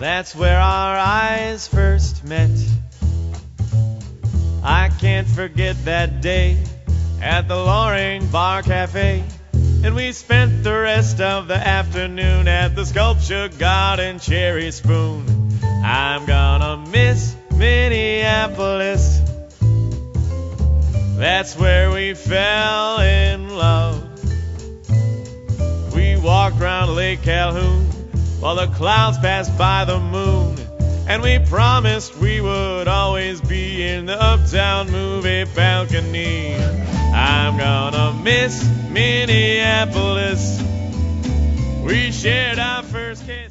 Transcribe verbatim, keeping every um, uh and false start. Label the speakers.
Speaker 1: That's where our eyes first met. I can't forget that day at the Loring Bar Cafe. And we spent the rest of the afternoon at the Sculpture Garden Cherry Spoon. I'm gonna miss Minneapolis. That's where we fell in love. We walked around Lake Calhoun while the clouds passed by the moon. And we promised we would always be in the Uptown movie balcony. I'm gonna miss Minneapolis. We shared our first kiss.